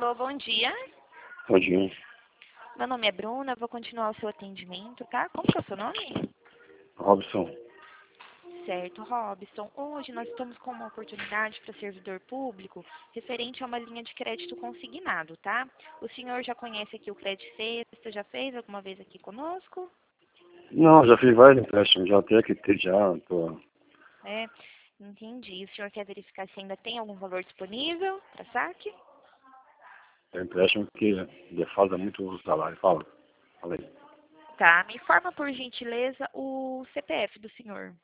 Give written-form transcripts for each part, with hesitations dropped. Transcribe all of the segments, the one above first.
Alô, bom dia. Bom dia. Meu nome é Bruna, vou continuar o seu atendimento, tá? Como que é o seu nome? Robson. Certo, Robson. Hoje nós estamos com uma oportunidade para servidor público referente a uma linha de crédito consignado, tá? O senhor já conhece aqui o Crédito Sexta, já fez alguma vez aqui conosco? Não, já fiz vários empréstimos, já até que ter já, tô... É, entendi. O senhor quer verificar se ainda tem algum valor disponível para saque? É empréstimo que defasa muito o salário. Fala aí. Tá, me informa por gentileza o CPF do senhor.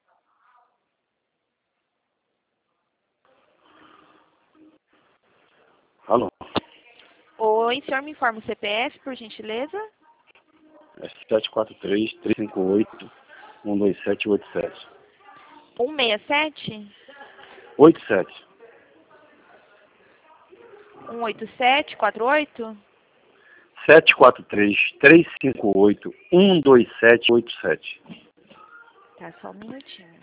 Alô? Oi, senhor, me informa o CPF, por gentileza? É 743-358-12787. 167? 87. 18748? 743-358-12787. Tá, só um minutinho.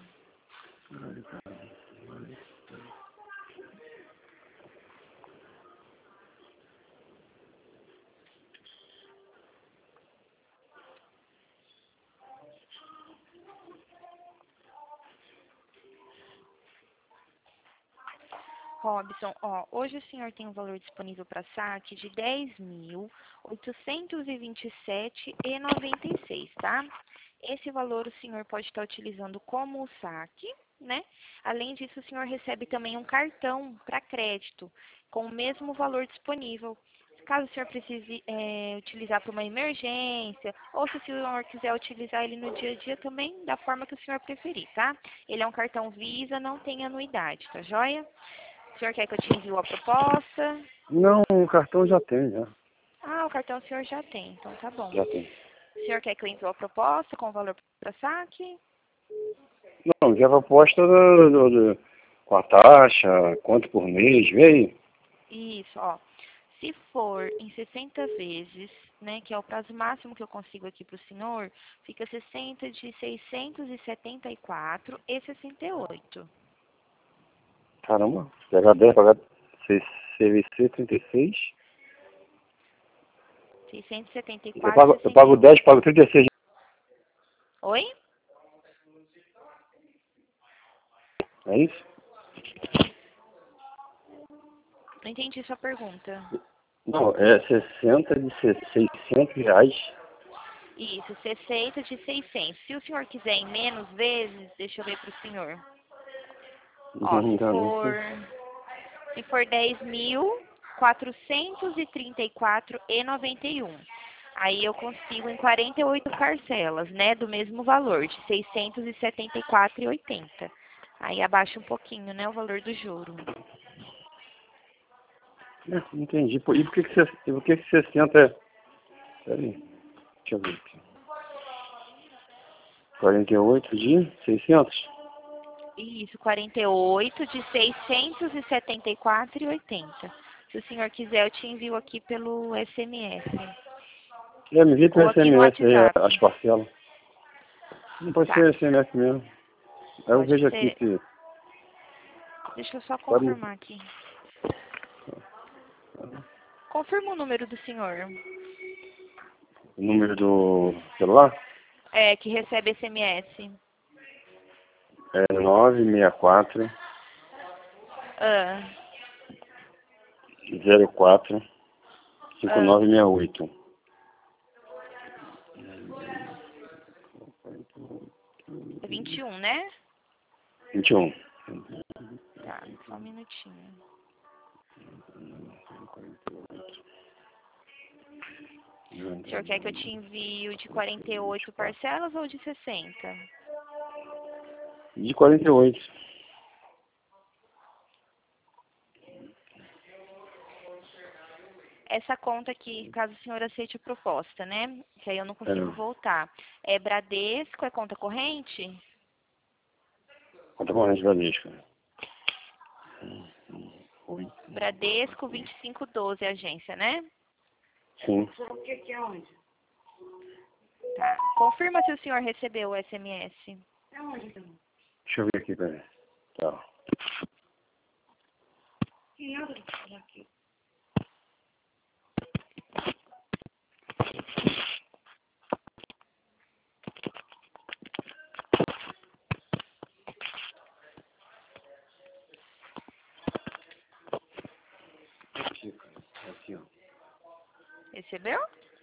Robson, ó, hoje o senhor tem um valor disponível para saque de 10.827,96, tá? Esse valor o senhor pode estar utilizando como saque, né? Além disso, o senhor recebe também um cartão para crédito com o mesmo valor disponível. Caso o senhor precise utilizar para uma emergência, ou se o senhor quiser utilizar ele no dia a dia também, da forma que o senhor preferir, tá? Ele é um cartão Visa, não tem anuidade, tá joia? O senhor quer que eu te envie a proposta? Não, o cartão já tem, já. Ah, o cartão o senhor já tem, então tá bom. Já tem. O senhor quer que eu envie a proposta com o valor para saque? Não, já a proposta com a taxa, quanto por mês, vê aí. Isso, ó. Se for em 60 vezes, né, que é o prazo máximo que eu consigo aqui para o senhor, fica 60 de 674,68. Caramba, pegar 10, pagar CVC 36. Eu pago 674,68. 10, pago 36. Oi? É isso? Não entendi sua pergunta. Não, é 60 de R$ 600. Isso, 60 de 600. Se o senhor quiser em menos vezes, deixa eu ver para o senhor. Ó, Não, não sei. se for 10.434,91. Aí eu consigo em 48 parcelas, né, do mesmo valor, de 674,80. Aí abaixa um pouquinho, né, o valor do juro. Entendi. E por que que 60 é... Peraí, deixa eu ver aqui. 48 de 600? Isso, 48 de 674,80. Se o senhor quiser, eu te envio aqui pelo SMS. Me envia Ou pelo aqui no SMS aí as WhatsApp. parcelas. Não pode Tá, ser SMS mesmo. Aí eu pode vejo aqui ser. se... Deixa eu só Pode... confirmar aqui. Confirma o número do senhor. O número do celular É, que recebe SMS. é 964 Ah, 04 ah. 5968. 21, né? 21. Tá, só um minutinho. O senhor quer que eu te envie o de 48 parcelas ou de 60? De 48. Essa conta aqui, caso o senhor aceite a proposta, né? Que aí eu não É. consigo voltar. É Bradesco, é conta corrente? Conta corrente Bradesco. Bradesco 2512, agência, né? Sim. Tá. Confirma se o senhor recebeu o SMS. Deixa eu ver aqui, peraí. Tá. Aqui, cara. Aqui, ó. Recebeu?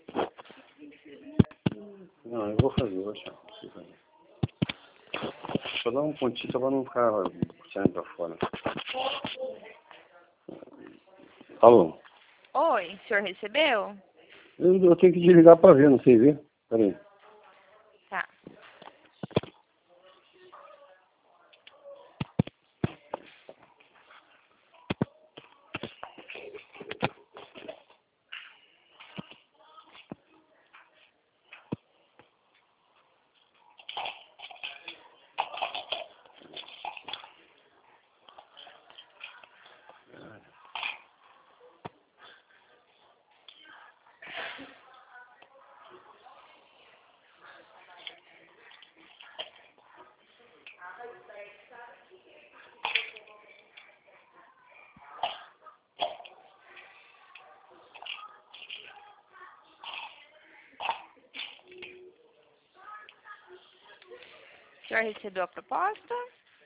Não, eu vou fazer, vou achar. Preciso fazer. Só dar um pontinho só pra não ficar saindo pra fora. Alô? Oi, o senhor recebeu? Eu tenho que desligar pra ver, não sei ver. Peraí. Tá. O senhor recebeu a proposta?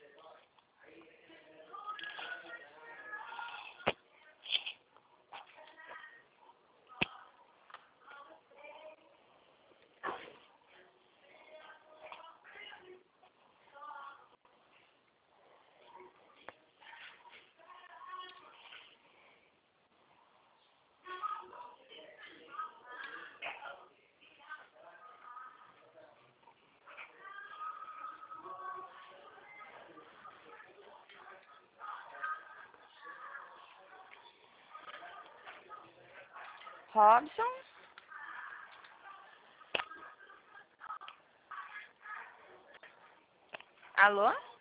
Robson? Alô?